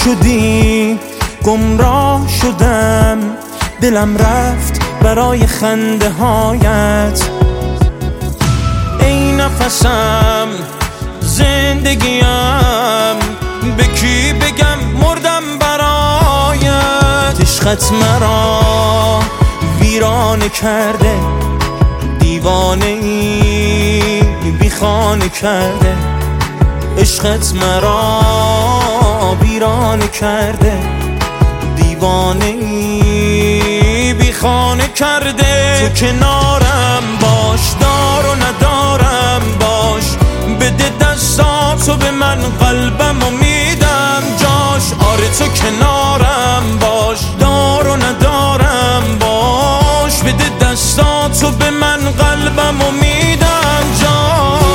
شدی گمراه شدم، دلم رفت برای خنده هایت. ای نفسم زندگیم، به کی بگم مردم برایت. عشقت مرا ویرانه کرده، دیوانه ای بی خانه کرده. عشقت مرا ویرانه کرده، دیوانه ای بی خانه کرده. تو کنارم باش، دار و ندارم باش، بده دستاتو به من، قلبمو میدم جاش. آره تو کنارم باش، دار و ندارم باش، بده دستاتو به من، قلبمو میدم جاش.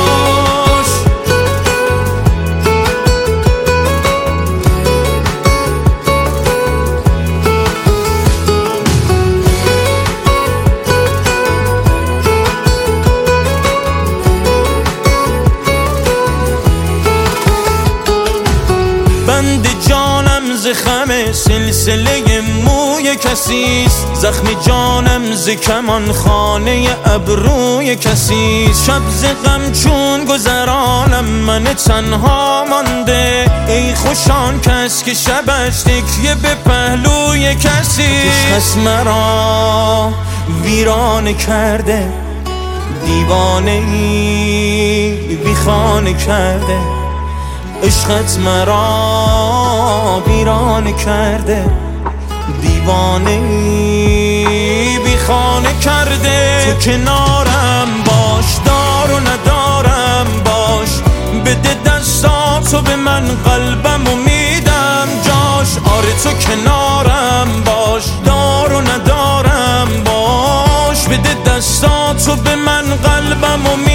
بند جانم زخم سلسله موی کسیست، زخم جانم ز کمان خانه ابروی کسیست. شب ز غم چون گذرانم من تنها مانده، ای خوشان کس که شبش تکیه به پهلوی کسیست. عشقت مرا ویرانه کرده، دیوانه ای بی خانه کرده. عشقت مرا ویرانه کرده، دیوانه ای بی خانه کرده. تو کنارم باش، دار و ندارم باش، بده دستاتو به من، قلبمو میدم جاش. آره تو کنارم باش، دار و ندارم باش، بده دستاتو به من، قلبمو میدم.